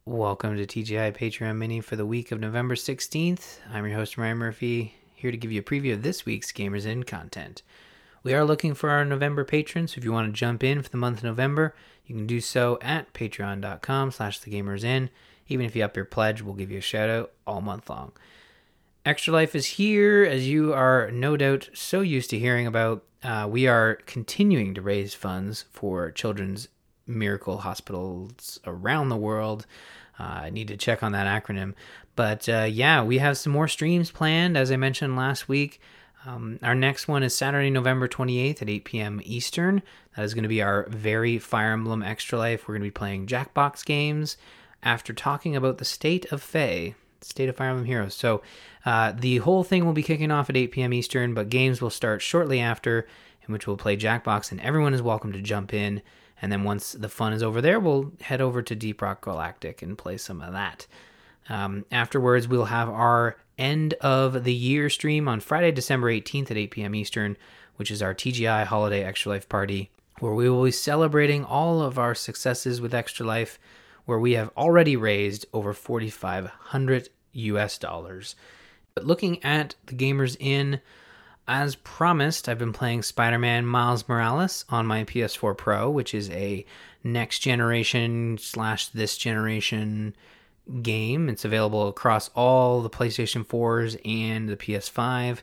Welcome to TGI Patreon Mini for the week of November 16th. I'm your host, Ryan Murphy, here to give you a preview of this week's Gamers In content. We are looking for our November patrons, so if you want to jump in for the month of November, you can do so at patreon.com/thegamersin. Even if you up your pledge, we'll give you a shout out all month long. Extra Life is here, as you are no doubt so used to hearing about. We are continuing to raise funds for children's miracle hospitals around the world. I need to check on that acronym. But we have some more streams planned, as I mentioned last week. Our next one is Saturday, November 28th at 8 p.m. Eastern. That is going to be our very Fire Emblem Extra Life. We're going to be playing Jackbox games after talking about the State of Fire Emblem Heroes. So the whole thing will be kicking off at 8 p.m. Eastern, but games will start shortly after, in which we'll play Jackbox, and everyone is welcome to jump in. And then once the fun is over there, we'll head over to Deep Rock Galactic and play some of that. Afterwards, we'll have our end of the year stream on Friday, December 18th at 8 p.m. Eastern, which is our TGI Holiday Extra Life Party, where we will be celebrating all of our successes with Extra Life, where we have already raised over $4,500 US. But looking at the Gamers In, as promised, I've been playing Spider-Man Miles Morales on my PS4 Pro, which is a next generation / this generation game. It's available across all the PlayStation 4s and the PS5.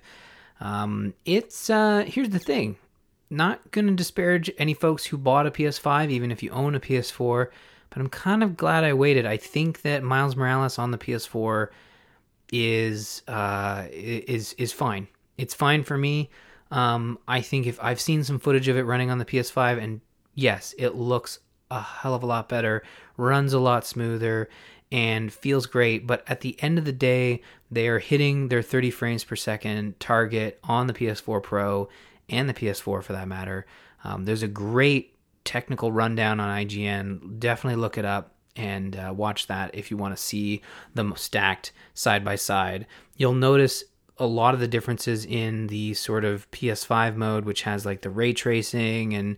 Here's the thing. Not going to disparage any folks who bought a PS5, even if you own a PS4, but I'm kind of glad I waited. I think that Miles Morales on the PS4 is fine. It's fine for me. I think if I've seen some footage of it running on the PS5, and yes, it looks a hell of a lot better, runs a lot smoother, and feels great. But at the end of the day, they are hitting their 30 frames per second target on the PS4 Pro and the PS4 for that matter. There's a great technical rundown on IGN. Definitely look it up and watch that if you want to see them stacked side by side. You'll notice a lot of the differences in the sort of PS5 mode, which has like the ray tracing and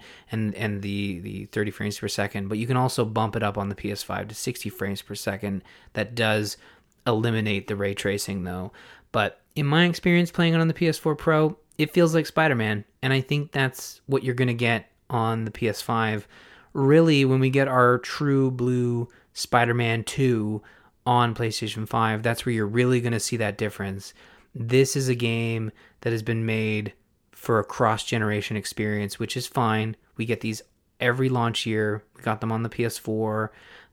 the 30 frames per second, but you can also bump it up on the PS5 to 60 frames per second. That does eliminate the ray tracing though. But in my experience playing it on the PS4 Pro, it feels like Spider-Man, and I think that's what you're going to get on the PS5. Really, when we get our true blue Spider-Man 2 on PlayStation 5, that's where you're really going to see that difference. This is a game that has been made for a cross-generation experience, which is fine. We get these every launch year. We got them on the PS4.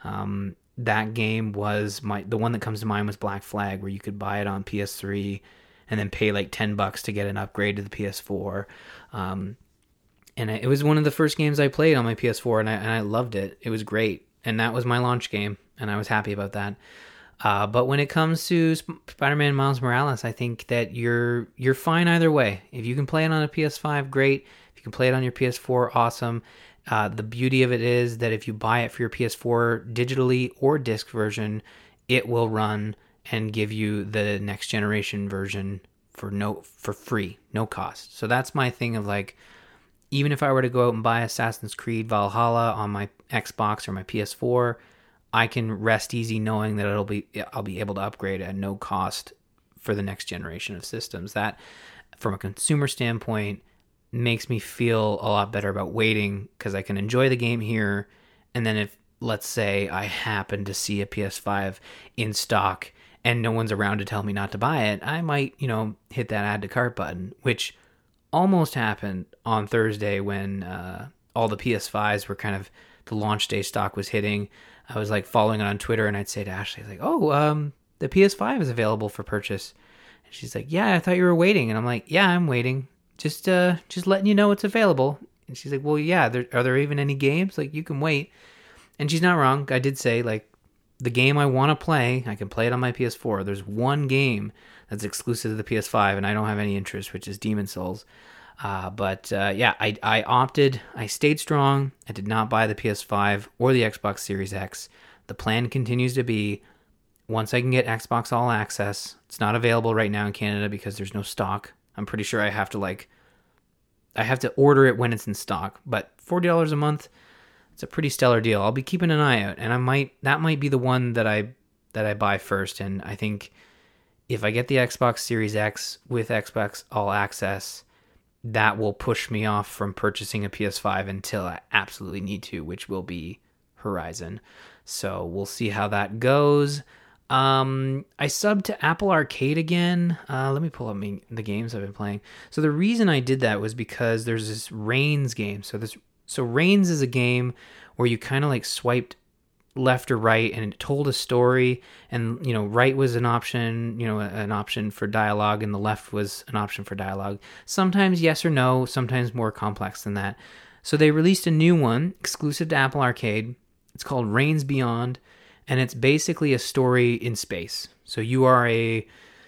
That game was the one that comes to mind was Black Flag, where you could buy it on PS3 and then pay like $10 to get an upgrade to the PS4. And it was one of the first games I played on my PS4, and I loved it. It was great, and that was my launch game, and I was happy about that. But when it comes to Spider-Man Miles Morales, I think that you're fine either way. If you can play it on a PS5, great. If you can play it on your PS4, awesome. The beauty of it is that if you buy it for your PS4 digitally or disc version, it will run and give you the next generation version for free, no cost. So that's my thing of like, even if I were to go out and buy Assassin's Creed Valhalla on my Xbox or my PS4, I can rest easy knowing that I'll be able to upgrade at no cost for the next generation of systems. That, from a consumer standpoint, makes me feel a lot better about waiting, because I can enjoy the game here, and then if, let's say, I happen to see a PS5 in stock and no one's around to tell me not to buy it, I might, hit that add to cart button, which almost happened on Thursday when all the PS5s were kind of, the launch day stock was hitting. I was like following it on Twitter, and I'd say to Ashley, like, the PS5 is available for purchase. And she's like, yeah, I thought you were waiting. And I'm like, yeah, I'm waiting. Just letting you know it's available. And she's like, well, yeah, are there even any games? Like, you can wait. And she's not wrong. I did say, like, the game I want to play, I can play it on my PS4. There's one game that's exclusive to the PS5, and I don't have any interest, which is Demon's Souls. I opted. I stayed strong. I did not buy the PS5 or the Xbox Series X. The plan continues to be, once I can get Xbox All Access, it's not available right now in Canada because there's no stock. I'm pretty sure I have to order it when it's in stock. But $40 a month, it's a pretty stellar deal. I'll be keeping an eye out, and that might be the one that I buy first. And I think if I get the Xbox Series X with Xbox All Access, that will push me off from purchasing a PS5 until I absolutely need to, which will be Horizon. So we'll see how that goes. I subbed to Apple Arcade again. Let me pull up the games I've been playing. So the reason I did that was because there's this Reigns game. So Reigns is a game where you kind of like swiped left or right and it told a story, and right was an option, an option for dialogue, and the left was an option for dialogue. Sometimes yes or no, sometimes more complex than that. So they released a new one exclusive to Apple Arcade. It's called Reigns Beyond, and it's basically a story in space. So you are a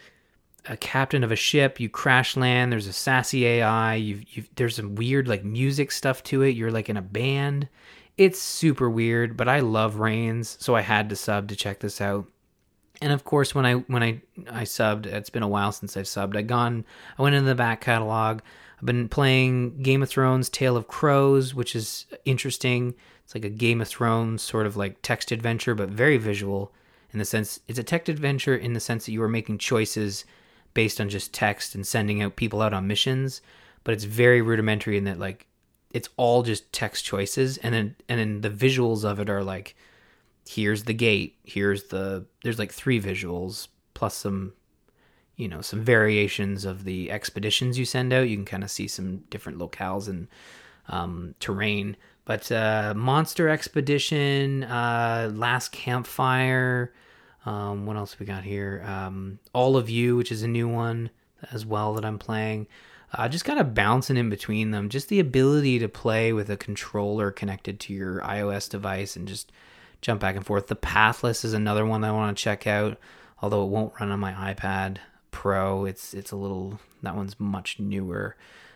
captain of a ship, you crash land, there's a sassy AI, there's some weird like music stuff to it, you're like in a band. It's super weird, but I love Reigns, so I had to sub to check this out. And of course, when I subbed, it's been a while since I've subbed. I went into the back catalog. I've been playing Game of Thrones Tale of Crows, which is interesting. It's like a Game of Thrones sort of like text adventure, but very visual in the sense it's a text adventure in the sense that you are making choices based on just text and sending out people out on missions, but it's very rudimentary in that like it's all just text choices, and then the visuals of it are like, here's the gate, there's like 3 visuals plus some some variations of the expeditions you send out. You can kind of see some different locales and terrain. But Monster Expedition, Last Campfire, what else we got here? All of You, which is a new one as well that I'm playing. Just kind of bouncing in between them. Just the ability to play with a controller connected to your iOS device and just jump back and forth. The Pathless is another one that I want to check out, although it won't run on my iPad Pro. It's a little, that one's much newer.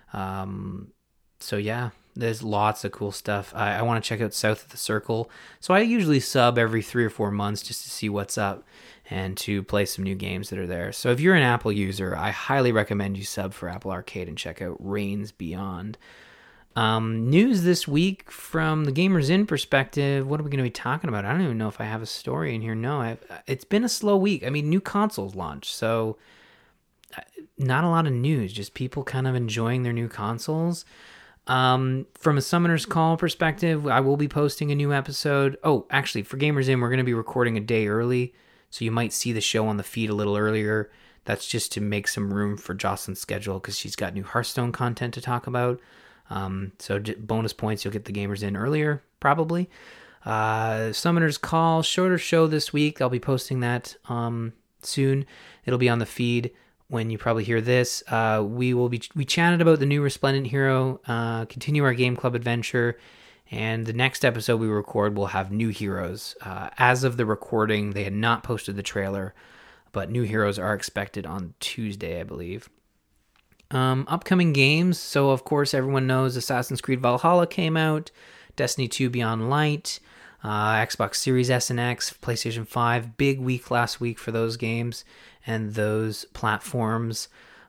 So yeah, there's lots of cool stuff. I want to check out South of the Circle. So I usually sub every 3 or 4 months just to see what's up and to play some new games that are there. So if you're an Apple user, I highly recommend you sub for Apple Arcade and check out Reigns Beyond. News this week from the Gamers Inn perspective. What are we going to be talking about? I don't even know if I have a story in here. No, it's been a slow week. I mean, new consoles launched, so not a lot of news. Just people kind of enjoying their new consoles. From a Summoner's Call perspective, I will be posting a new episode. Oh, actually, for Gamers Inn, we're going to be recording a day early, so you might see the show on the feed a little earlier. That's just to make some room for Jocelyn's schedule because she's got new Hearthstone content to talk about. So bonus points, you'll get the Gamers Inn earlier, probably. Summoner's Call, shorter show this week. I'll be posting that soon. It'll be on the feed when you probably hear this. We chatted about the new Resplendent Hero, continue our Game Club adventure, and the next episode we record will have new heroes. As of the recording, they had not posted the trailer, but new heroes are expected on Tuesday, I believe. Upcoming games. So, of course, everyone knows Assassin's Creed Valhalla came out, Destiny 2 Beyond Light, Xbox Series S and X, PlayStation 5. Big week last week for those games and those platforms.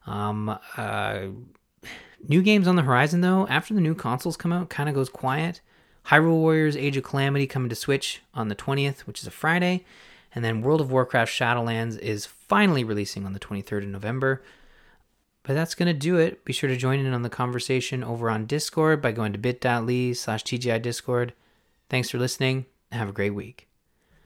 New games on the horizon, though. After the new consoles come out, kind of goes quiet. Hyrule Warriors Age of Calamity coming to Switch on the 20th, which is a Friday. And then World of Warcraft Shadowlands is finally releasing on the 23rd of November. But that's going to do it. Be sure to join in on the conversation over on Discord by going to bit.ly/TGI Discord. Thanks for listening, and have a great week.